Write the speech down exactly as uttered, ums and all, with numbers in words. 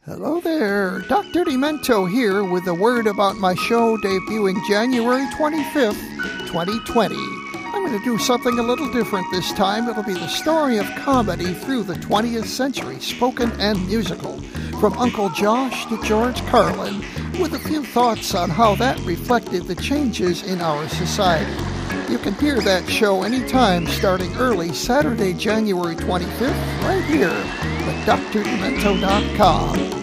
Hello there, Doctor Demento here with a word about my show debuting January twenty-fifth, twenty twenty. I'm going to do something a little different this time. It'll be the story of comedy through the twentieth century, spoken and musical, from Uncle Josh to George Carlin, with a few thoughts on how that reflected the changes in our society. You can hear that show anytime starting early Saturday, January twenty-fifth, right here at D R demento dot com.